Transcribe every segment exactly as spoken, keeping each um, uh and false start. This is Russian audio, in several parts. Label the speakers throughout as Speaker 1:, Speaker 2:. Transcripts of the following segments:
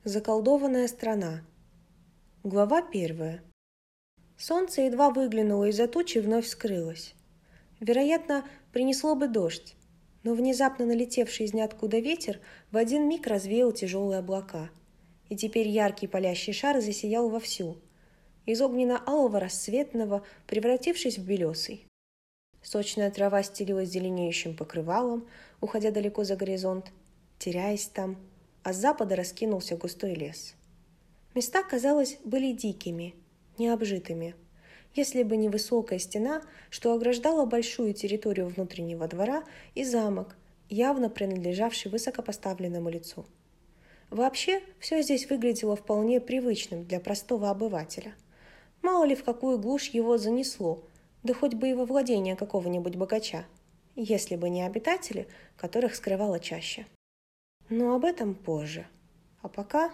Speaker 1: Заколдованная страна. Глава первая. Солнце едва выглянуло из-за тучи и вновь скрылось. Вероятно, принесло бы дождь, но внезапно налетевший из ниоткуда ветер в один миг развеял тяжелые облака, и теперь яркий палящий шар засиял вовсю, из огненно-алого рассветного превратившись в белесый. Сочная трава стелилась зеленеющим покрывалом, уходя далеко за горизонт, теряясь там, а с запада раскинулся густой лес. Места, казалось, были дикими, необжитыми, если бы не высокая стена, что ограждала большую территорию внутреннего двора, и замок, явно принадлежавший высокопоставленному лицу. Вообще, все здесь выглядело вполне привычным для простого обывателя. Мало ли в какую глушь его занесло, да хоть бы и во владение какого-нибудь богача, если бы не обитатели, которых скрывала чаща. Но об этом позже. А пока...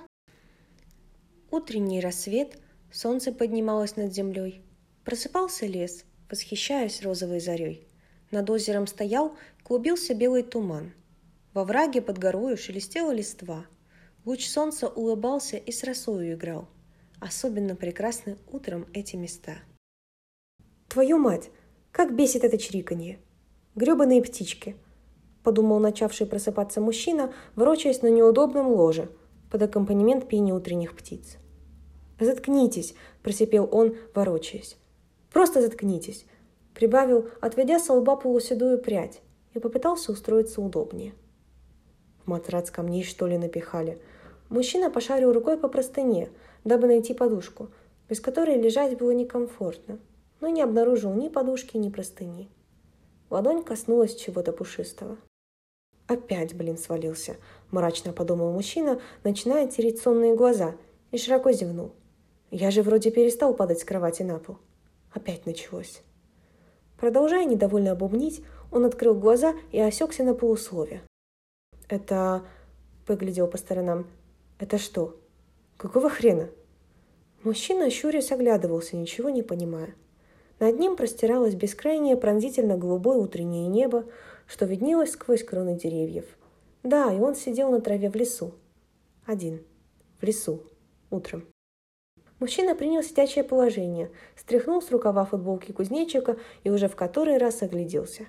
Speaker 1: Утренний рассвет, солнце поднималось над землей. Просыпался лес, восхищаясь розовой зарей. Над озером стоял, клубился белый туман. Во враге под горою шелестела листва. Луч солнца улыбался и с росою играл. Особенно прекрасны утром эти места. «Твою мать! Как бесит это чириканье! Гребаные птички!» подумал начавший просыпаться мужчина, ворочаясь на неудобном ложе под аккомпанемент пения утренних птиц. «Заткнитесь!» – просипел он, ворочаясь. «Просто заткнитесь!» – прибавил, отведя со лба полуседую прядь, и попытался устроиться удобнее. В матрац камней, что ли, напихали? Мужчина пошарил рукой по простыне, дабы найти подушку, без которой лежать было некомфортно, но не обнаружил ни подушки, ни простыни. Ладонь коснулась чего-то пушистого. «Опять, блин, свалился», – мрачно подумал мужчина, начиная тереть сонные глаза, и широко зевнул. «Я же вроде перестал падать с кровати на пол. Опять началось». Продолжая недовольно бубнить, он открыл глаза и осекся на полуслове. «Это...» – поглядел по сторонам. «Это что? Какого хрена?» Мужчина, щурясь, оглядывался, ничего не понимая. Над ним простиралось бескрайнее пронзительно-голубое утреннее небо, что виднелось сквозь кроны деревьев. Да, и он сидел на траве в лесу. Один. В лесу. Утром. Мужчина принял сидячее положение, стряхнул с рукава футболки кузнечика и уже в который раз огляделся.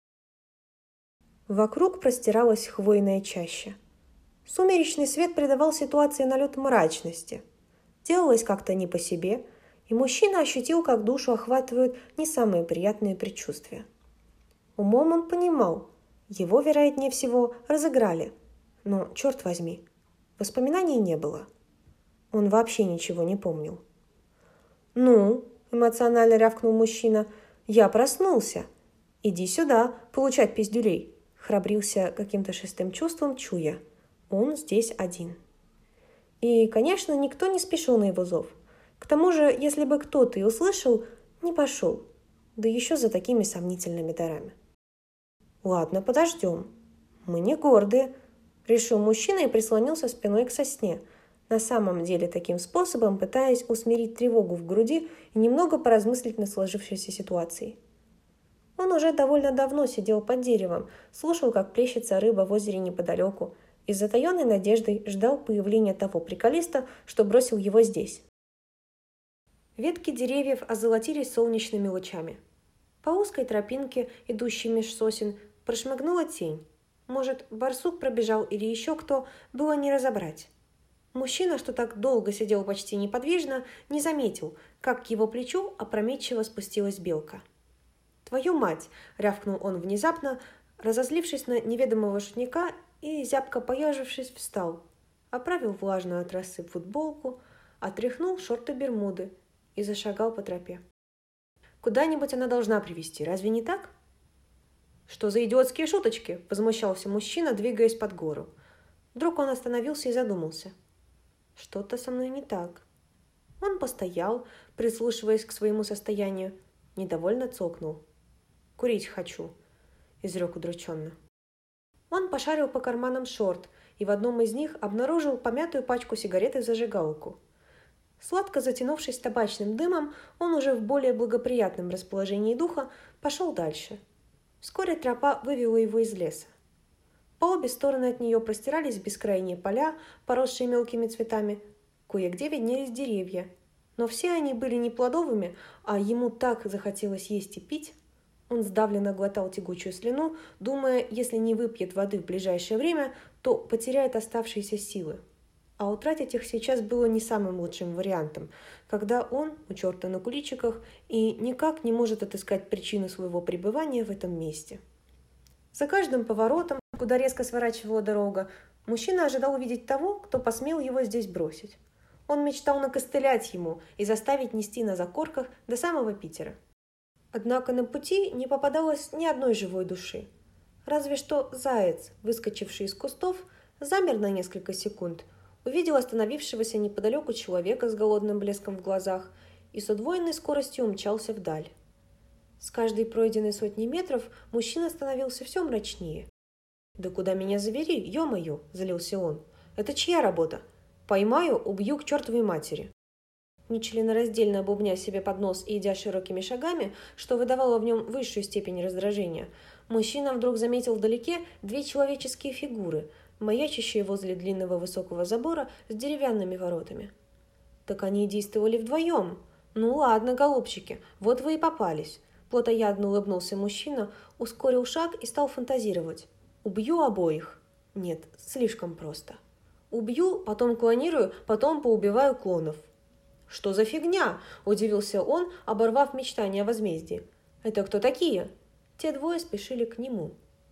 Speaker 1: Вокруг простиралась хвойная чаща. Сумеречный свет придавал ситуации налет мрачности. Делалось как-то не по себе, и мужчина ощутил, как душу охватывают не самые приятные предчувствия. Умом он понимал, его, вероятнее всего, разыграли, но, черт возьми, воспоминаний не было. Он вообще ничего не помнил. «Ну», – эмоционально рявкнул мужчина, – «я проснулся. Иди сюда, получать пиздюлей», – храбрился каким-то шестым чувством, чуя. Он здесь один. И, конечно, никто не спешил на его зов. К тому же, если бы кто-то и услышал, не пошел, да еще за такими сомнительными дарами. «Ладно, подождем. Мы не гордые», – решил мужчина и прислонился спиной к сосне, на самом деле таким способом пытаясь усмирить тревогу в груди и немного поразмыслить над сложившейся ситуацией. Он уже довольно давно сидел под деревом, слушал, как плещется рыба в озере неподалеку, и с затаенной надеждой ждал появления того приколиста, что бросил его здесь. Ветки деревьев озолотились солнечными лучами. По узкой тропинке, идущей меж сосен, прошмыгнула тень. Может, барсук пробежал или еще кто, было не разобрать. Мужчина, что так долго сидел почти неподвижно, не заметил, как к его плечу опрометчиво спустилась белка. «Твою мать!» – рявкнул он внезапно, разозлившись на неведомого шутника и, зябко поежившись, встал, оправил влажную от росы футболку, отряхнул шорты-бермуды и зашагал по тропе. «Куда-нибудь она должна привести, разве не так?» «Что за идиотские шуточки?» – возмущался мужчина, двигаясь под гору. Вдруг он остановился и задумался. «Что-то со мной не так». Он постоял, прислушиваясь к своему состоянию, недовольно цокнул. «Курить хочу», – изрек удрученно. Он пошарил по карманам шорт и в одном из них обнаружил помятую пачку сигарет и зажигалку. Сладко затянувшись табачным дымом, он уже в более благоприятном расположении духа пошел дальше. Вскоре тропа вывела его из леса. По обе стороны от нее простирались бескрайние поля, поросшие мелкими цветами. Кое-где виднелись деревья. Но все они были не плодовыми, а ему так захотелось есть и пить. Он сдавленно глотал тягучую слюну, думая, если не выпьет воды в ближайшее время, то потеряет оставшиеся силы. А утратить их сейчас было не самым лучшим вариантом, когда он у черта на куличиках и никак не может отыскать причину своего пребывания в этом месте. За каждым поворотом, куда резко сворачивала дорога, мужчина ожидал увидеть того, кто посмел его здесь бросить. Он мечтал накостылять ему и заставить нести на закорках до самого Питера. Однако на пути не попадалось ни одной живой души. Разве что заяц, выскочивший из кустов, замер на несколько секунд, увидел остановившегося неподалеку человека с голодным блеском в глазах и с удвоенной скоростью умчался вдаль. С каждой пройденной сотни метров мужчина становился все мрачнее. «Да куда меня завели, ё-моё!» – залился он. «Это чья работа? Поймаю, убью к чертовой матери!» Нечленораздельно бубня себе под нос и идя широкими шагами, что выдавало в нем высшую степень раздражения, мужчина вдруг заметил вдалеке две человеческие фигуры, маячащие возле длинного высокого забора с деревянными воротами. Так они действовали вдвоем. «Ну ладно, голубчики, вот вы и попались». Плотоядно улыбнулся мужчина, ускорил шаг и стал фантазировать. «Убью обоих». Нет, слишком просто. «Убью, потом клонирую, потом поубиваю клонов». «Что за фигня?» – удивился он, оборвав мечтание о возмездии. «Это кто такие?» Те двое спешили к нему.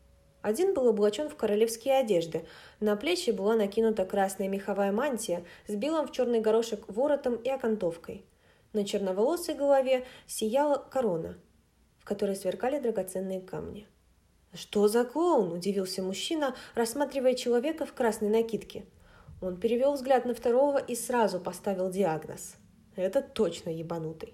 Speaker 1: Один был облачен в королевские одежды. На плечи была накинута красная меховая мантия с белым в черный горошек воротом и окантовкой. На черноволосой голове сияла корона, в которой сверкали драгоценные камни. «Что за клоун?» – удивился мужчина, рассматривая человека в красной накидке. Он перевел взгляд на второго и сразу поставил диагноз. «Это точно ебанутый».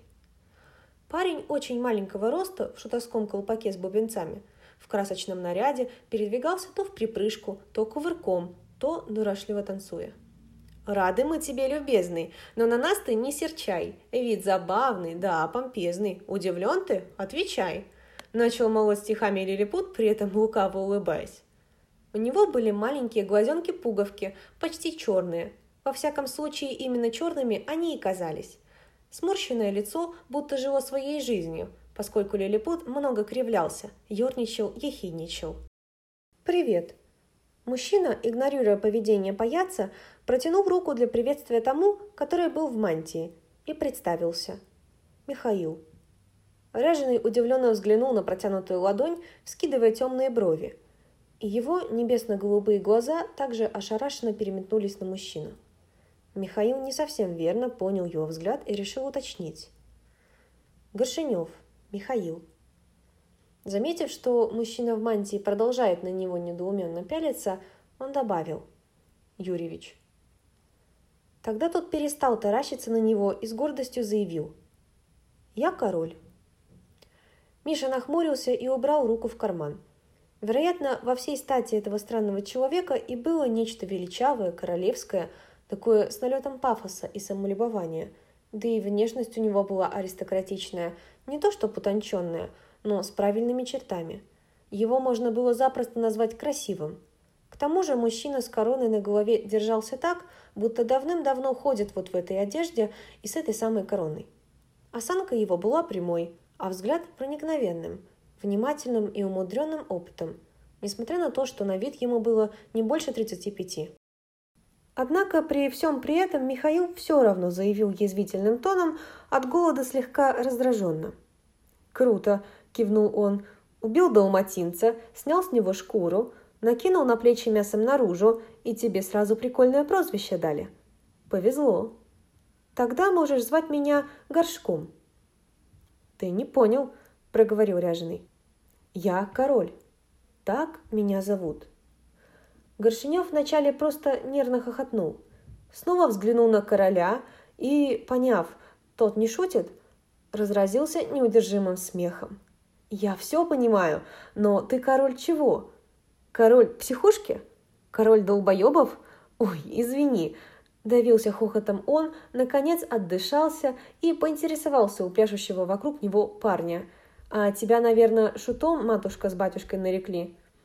Speaker 1: Парень очень маленького роста, в шутовском колпаке с бубенцами, в красочном наряде передвигался то в припрыжку, то кувырком, то дурашливо танцуя. «Рады мы тебе, любезный, но на нас ты не серчай. Вид забавный, да, помпезный. Удивлен ты? Отвечай!» Начал молоть стихами лилипут, при этом лукаво улыбаясь. У него были маленькие глазенки-пуговки, почти черные. Во всяком случае, именно черными они и казались. Сморщенное лицо будто жило своей жизнью, поскольку лилипут много кривлялся, ерничал, ехидничал. «Привет!» Мужчина, игнорируя поведение паяца, протянул руку для приветствия тому, который был в мантии, и представился. «Михаил». Ряженый удивленно взглянул на протянутую ладонь, вскидывая темные брови, и его небесно-голубые глаза также ошарашенно переметнулись на мужчину. Михаил не совсем верно понял его взгляд и решил уточнить. «Горшенев, Михаил». Заметив, что мужчина в мантии продолжает на него недоуменно пялиться, он добавил: «Юрьевич». Тогда тот перестал таращиться на него и с гордостью заявил: «Я король». Миша нахмурился и убрал руку в карман. Вероятно, во всей стати этого странного человека и было нечто величавое, королевское, такое с налетом пафоса и самолюбования, да и внешность у него была аристократичная, не то что утонченная, но с правильными чертами. Его можно было запросто назвать красивым. К тому же мужчина с короной на голове держался так, будто давным-давно ходит вот в этой одежде и с этой самой короной. Осанка его была прямой, а взгляд проникновенным, внимательным и умудренным опытом, несмотря на то, что на вид ему было не больше тридцати пяти. Однако при всем при этом Михаил все равно заявил язвительным тоном, от голода слегка раздраженно. «Круто!» – кивнул он. «Убил далматинца, снял с него шкуру, накинул на плечи мясом наружу, и тебе сразу прикольное прозвище дали. Повезло. Тогда можешь звать меня Горшком». «Ты не понял», – проговорил ряженый. «Я король. Так меня зовут». Горшенев вначале просто нервно хохотнул, снова взглянул на короля и, поняв, тот не шутит, разразился неудержимым смехом. «Я все понимаю, но ты король чего? Король психушки? Король долбоебов? Ой, извини!» Давился хохотом он, наконец отдышался и поинтересовался у пляшущего вокруг него парня. «А тебя, наверное, шутом матушка с батюшкой нарекли?»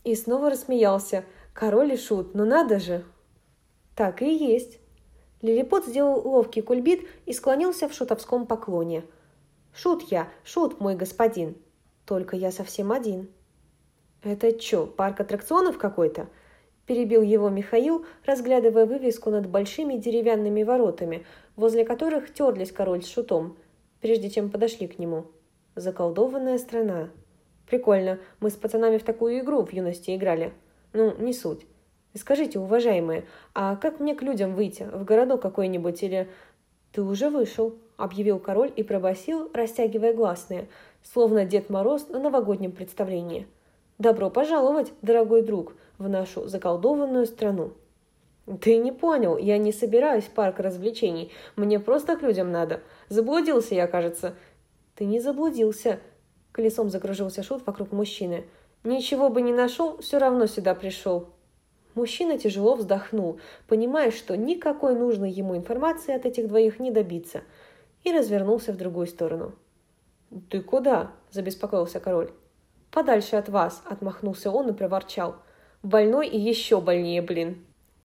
Speaker 1: И снова рассмеялся. Король и шут, ну надо же! Так и есть. Лилипут сделал ловкий кульбит и склонился в шутовском поклоне. Шут я, шут, мой господин. Только я совсем один. Это чё, парк аттракционов какой-то? Перебил его Михаил, разглядывая вывеску над большими деревянными воротами, возле которых терлись король с шутом, прежде чем подошли к нему. Заколдованная страна. Прикольно, мы с пацанами в такую игру в юности играли. Ну, не суть. Скажите, уважаемые, а как мне к людям выйти? В городок какой-нибудь или... Ты уже вышел, объявил король и пробасил, растягивая гласные, словно Дед Мороз на новогоднем представлении. Добро пожаловать, дорогой друг, в нашу заколдованную страну. Ты не понял, я не собираюсь в парк развлечений, мне просто к людям надо. Заблудился я, кажется. Ты не заблудился. Колесом закружился шут вокруг мужчины. Ничего бы не нашел, все равно сюда пришел. Мужчина тяжело вздохнул, понимая, что никакой нужной ему информации от этих двоих не добиться, и развернулся в другую сторону. «Ты куда?» – забеспокоился король. «Подальше от вас», – отмахнулся он и проворчал. «Больной и еще больнее, блин».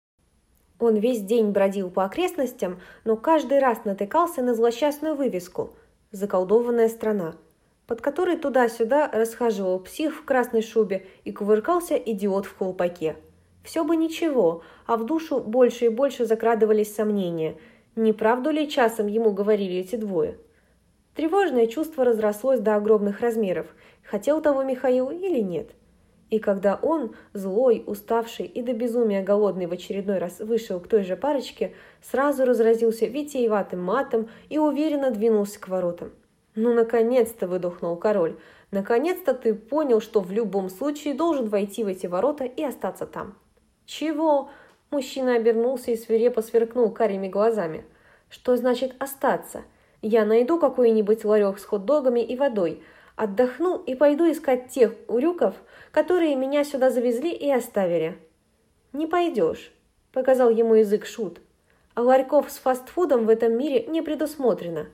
Speaker 1: Он весь день бродил по окрестностям, но каждый раз натыкался на злосчастную вывеску «Заколдованная страна», под которой туда-сюда расхаживал псих в красной шубе и кувыркался идиот в колпаке. Все бы ничего, а в душу больше и больше закрадывались сомнения. Не правду ли часом ему говорили эти двое? Тревожное чувство разрослось до огромных размеров, хотел того Михаил или нет. И когда он, злой, уставший и до безумия голодный в очередной раз вышел к той же парочке, сразу разразился витиеватым матом и уверенно двинулся к воротам. «Ну, наконец-то!» – выдохнул король. «Наконец-то ты понял, что в любом случае должен войти в эти ворота и остаться там». «Чего?» – мужчина обернулся и свирепо сверкнул карими глазами. «Что значит остаться? Я найду какой-нибудь ларек с хот-догами и водой, отдохну и пойду искать тех урюков, которые меня сюда завезли и оставили». «Не пойдешь», – показал ему язык шут. «А ларьков с фастфудом в этом мире не предусмотрено».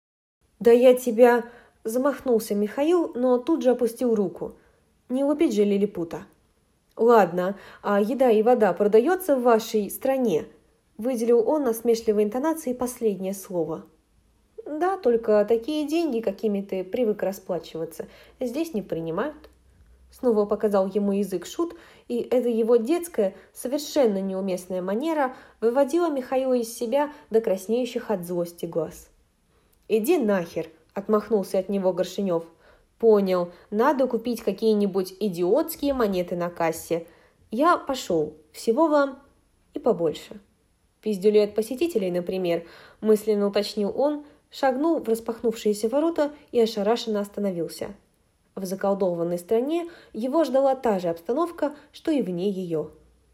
Speaker 1: «Да я тебя...» – замахнулся Михаил, но тут же опустил руку. «Не лупить же лилипута». «Ладно, а еда и вода продается в вашей стране?» – выделил он насмешливой интонацией последнее слово. «Да, только такие деньги, какими ты привык расплачиваться, здесь не принимают». Снова показал ему язык шут, и эта его детская, совершенно неуместная манера выводила Михаила из себя до краснеющих от злости глаз. «Иди нахер!» – отмахнулся от него Горшенев. «Понял, надо купить какие-нибудь идиотские монеты на кассе. Я пошел. Всего вам и побольше». «Пиздюлей от посетителей, например», – мысленно уточнил он, шагнул в распахнувшиеся ворота и ошарашенно остановился. В заколдованной стране его ждала та же обстановка, что и вне ее.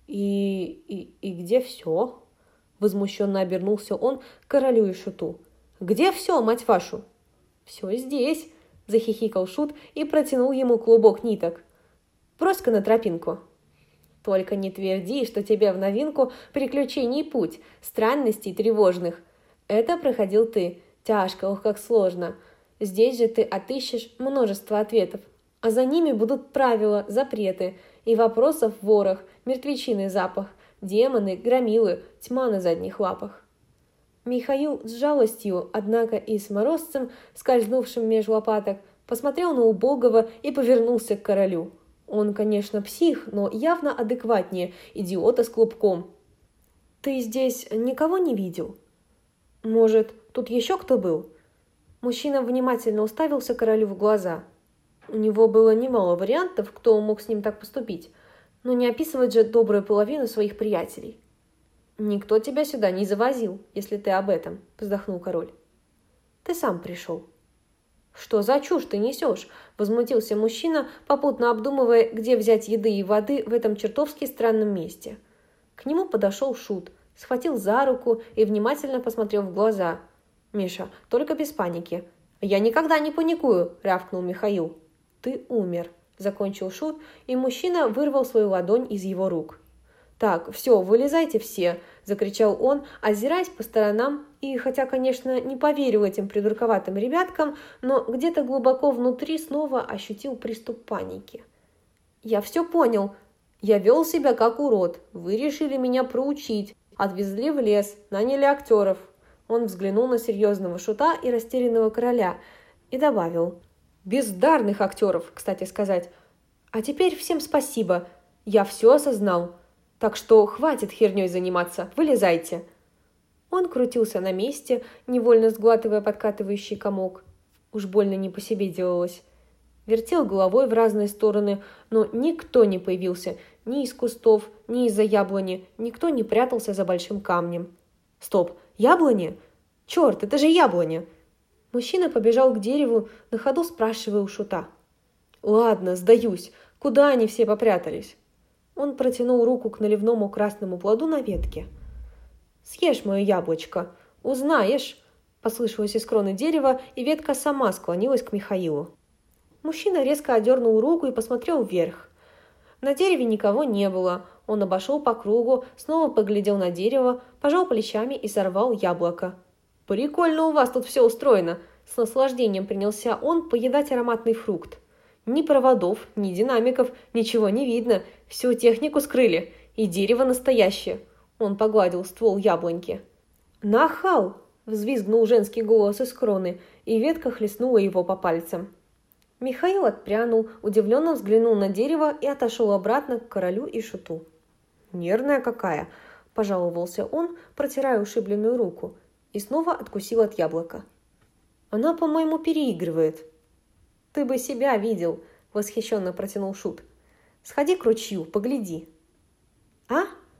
Speaker 1: «И, и, и где все?» – возмущенно обернулся он к королю и шуту. «Где все, мать вашу?» «Все здесь», – захихикал шут и протянул ему клубок ниток. «Брось-ка на тропинку». «Только не тверди, что тебе в новинку приключений путь, странностей тревожных. Это проходил ты. Тяжко, ох, как сложно. Здесь же ты отыщешь множество ответов, а за ними будут правила, запреты, и вопросов в ворох, мертвечиный запах, демоны, громилы, тьма на задних лапах». Михаил с жалостью, однако и с морозцем, скользнувшим меж лопаток, посмотрел на убогого и повернулся к королю. Он, конечно, псих, но явно адекватнее идиота с клубком. «Ты здесь никого не видел? Может, тут еще кто был?» Мужчина внимательно уставился королю в глаза. У него было немало вариантов, кто мог с ним так поступить, но не описывать же добрую половину своих приятелей. «Никто тебя сюда не завозил, если ты об этом», – вздохнул король. «Ты сам пришел». «Что за чушь ты несешь?» – возмутился мужчина, попутно обдумывая, где взять еды и воды в этом чертовски странном месте. К нему подошел шут, схватил за руку и внимательно посмотрел в глаза. «Миша, только без паники». «Я никогда не паникую», – рявкнул Михаил. «Ты умер», – закончил шут, и мужчина вырвал свою ладонь из его рук. «Так, все, вылезайте все!» – закричал он, озираясь по сторонам, и, хотя, конечно, не поверил этим придурковатым ребяткам, но где-то глубоко внутри снова ощутил приступ паники.
Speaker 2: «Я все понял. Я вел себя как урод. Вы решили меня проучить. Отвезли в лес, наняли актеров». Он взглянул на серьезного Шута и растерянного короля и добавил: «Бездарных актеров, кстати сказать. А теперь всем спасибо. Я все осознал. Так что хватит херней заниматься. Вылезайте». Он крутился на месте, невольно сглатывая подкатывающий комок. Уж больно не по себе делалось. Вертел головой в разные стороны, но никто не появился ни из кустов, ни из-за яблони, никто не прятался за большим камнем. «Стоп! Яблони? Черт, это же яблоня!» Мужчина побежал к дереву, на ходу спрашивая у Шута. «Ладно, сдаюсь. Куда они все попрятались?» Он протянул руку к наливному красному плоду на ветке. «Съешь мое яблочко. Узнаешь!» Послышалось из кроны дерева, и ветка сама склонилась к Михаилу. Мужчина резко одернул руку и посмотрел вверх. На дереве никого не было. Он обошел по кругу, снова поглядел на дерево, пожал плечами и сорвал яблоко. «Прикольно у вас тут все устроено!» С наслаждением принялся он поедать ароматный фрукт. Ни проводов, ни динамиков, ничего не видно. Всю технику скрыли. И дерево настоящее. Он погладил ствол яблоньки. «Нахал!» – взвизгнул женский голос из кроны, и ветка хлестнула его по пальцам. Михаил отпрянул, удивленно взглянул на дерево и отошел обратно к королю и Шуту. «Нервная какая!» – пожаловался он, протирая ушибленную руку, и снова откусил от яблока. «Она, по-моему, переигрывает». «Ты бы себя видел!» – восхищенно протянул Шут. «Сходи к ручью, погляди». «А?»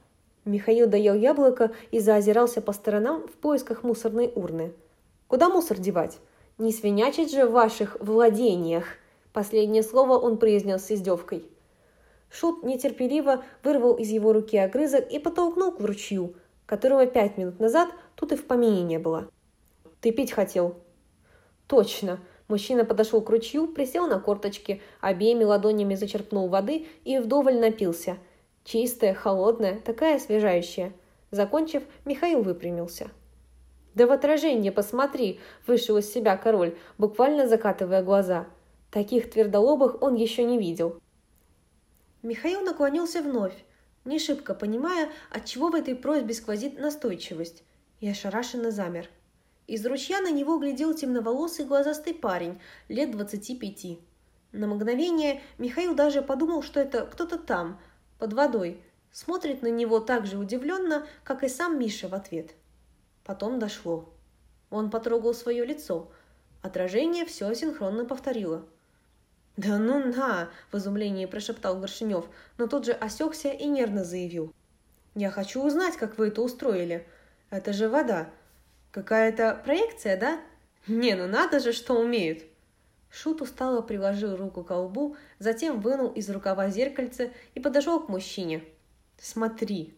Speaker 2: Михаил доел яблоко и заозирался по сторонам в поисках мусорной урны. «Куда мусор девать? Не свинячить же в ваших владениях!» Последнее слово он произнес с издевкой. Шут нетерпеливо вырвал из его руки огрызок и потолкнул к ручью, которого пять минут назад тут и в помине не было. «Ты пить хотел?» «Точно!» Мужчина подошел к ручью, присел на корточки, обеими ладонями зачерпнул воды и вдоволь напился. Чистая, холодная, такая освежающая. Закончив, Михаил выпрямился. «Да в отражение посмотри!» – вышел из себя король, буквально закатывая глаза. Таких твердолобых он еще не видел. Михаил наклонился вновь, не шибко понимая, отчего в этой просьбе сквозит настойчивость, и ошарашенно замер. Из ручья на него глядел темноволосый глазастый парень, лет двадцати пяти. На мгновение Михаил даже подумал, что это кто-то там, под водой, смотрит на него так же удивленно, как и сам Миша в ответ. Потом дошло. Он потрогал свое лицо. Отражение все синхронно повторило. «Да ну на!» – в изумлении прошептал Горшенев, но тут же осекся и нервно заявил. «Я хочу узнать, как вы это устроили. Это же вода. Какая-то проекция, да? Не, ну надо же, что умеют!» Шут устало приложил руку к лбу, затем вынул из рукава зеркальце и подошел к мужчине. «Смотри!»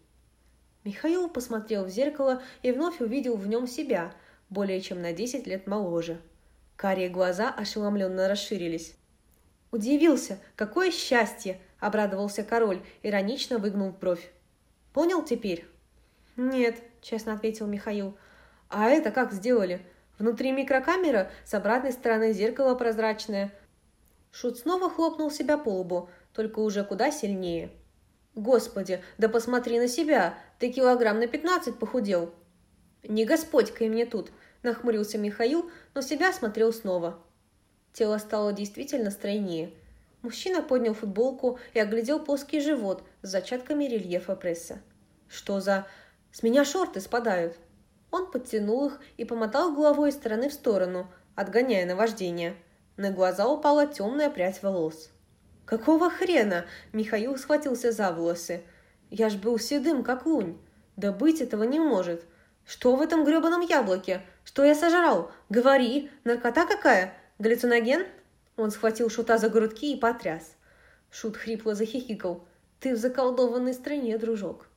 Speaker 2: Михаил посмотрел в зеркало и вновь увидел в нем себя, более чем на десять лет моложе. Карие глаза ошеломленно расширились. «Удивился! Какое счастье!» – обрадовался король, иронично выгнув бровь. «Понял теперь?» «Нет», – честно ответил Михаил. «А это как сделали? Внутри микрокамера, с обратной стороны зеркало прозрачное». Шут снова хлопнул себя по лбу, только уже куда сильнее. «Господи, да посмотри на себя! Ты килограмм на пятнадцать похудел!» «Не господькай мне тут!» – нахмурился Михаил, но себя смотрел снова. Тело стало действительно стройнее. Мужчина поднял футболку и оглядел плоский живот с зачатками рельефа пресса. «Что за... С меня шорты спадают!» Он подтянул их и помотал головой из стороны в сторону, отгоняя наваждение. На глаза упала темная прядь волос. «Какого хрена?» – Михаил схватился за волосы. «Я ж был седым, как лунь. Да быть этого не может. Что в этом гребаном яблоке? Что я сожрал? Говори, наркота какая? Галлюциноген?» Он схватил Шута за грудки и потряс. Шут хрипло захихикал. «Ты в заколдованной стране, дружок».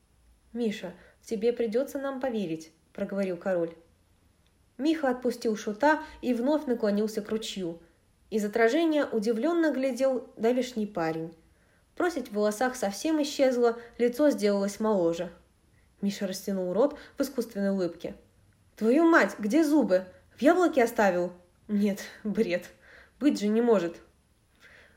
Speaker 2: «Миша, тебе придется нам поверить», – проговорил король. Миха отпустил Шута и вновь наклонился к ручью. Из отражения удивленно глядел давешний парень. Просить в волосах совсем исчезла, лицо сделалось моложе. Миша растянул рот в искусственной улыбке. «Твою мать, где зубы? В яблоке оставил?» «Нет, бред. Быть же не может».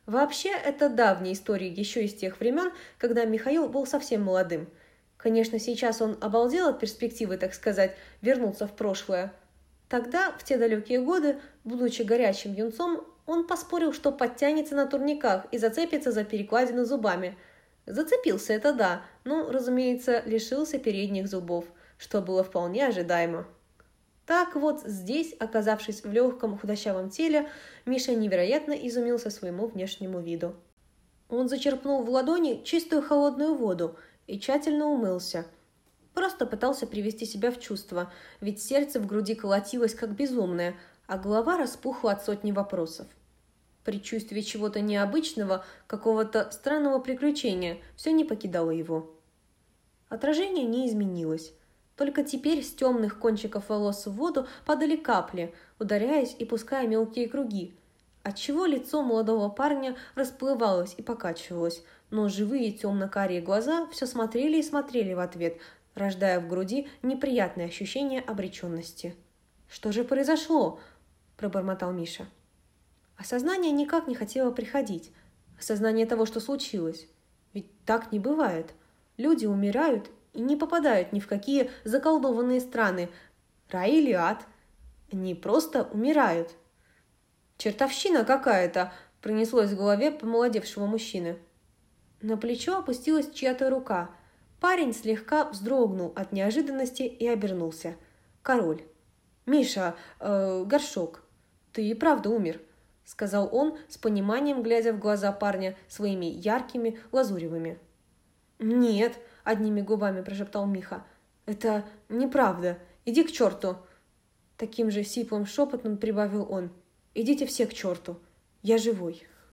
Speaker 2: Вообще, это давняя история еще из тех времен, когда Михаил был совсем молодым. Конечно, сейчас он обалдел от перспективы, так сказать, вернуться в прошлое. Тогда, в те далекие годы, будучи горячим юнцом, он поспорил, что подтянется на турниках и зацепится за перекладину зубами. Зацепился, это да, но, разумеется, лишился передних зубов, что было вполне ожидаемо. Так вот, здесь, оказавшись в легком худощавом теле, Миша невероятно изумился своему внешнему виду. Он зачерпнул в ладони чистую холодную воду и тщательно умылся. Просто пытался привести себя в чувство, ведь сердце в груди колотилось как безумное, а голова распухла от сотни вопросов. Предчувствие чего-то необычного, какого-то странного приключения, все не покидало его. Отражение не изменилось. Только теперь с темных кончиков волос в воду падали капли, ударяясь и пуская мелкие круги, отчего лицо молодого парня расплывалось и покачивалось, но живые темно-карие глаза все смотрели и смотрели в ответ, рождая в груди неприятное ощущение обреченности. «Что же произошло?» – пробормотал Миша. Осознание никак не хотело приходить. Осознание того, что случилось. Ведь так не бывает. Люди умирают и не попадают ни в какие заколдованные страны, рай или ад. Они просто умирают. «Чертовщина какая-то!» – пронеслось в голове помолодевшего мужчины. На плечо опустилась чья-то рука. Парень слегка вздрогнул от неожиданности и обернулся. Король. «Миша, э, Горшок, ты и правда умер», – сказал он, с пониманием глядя в глаза парня своими яркими лазуревыми. «Нет», – одними губами прошептал Миха. «Это неправда. Иди к черту!» Таким же сиплым шепотом прибавил он. «Идите все к черту. Я живой».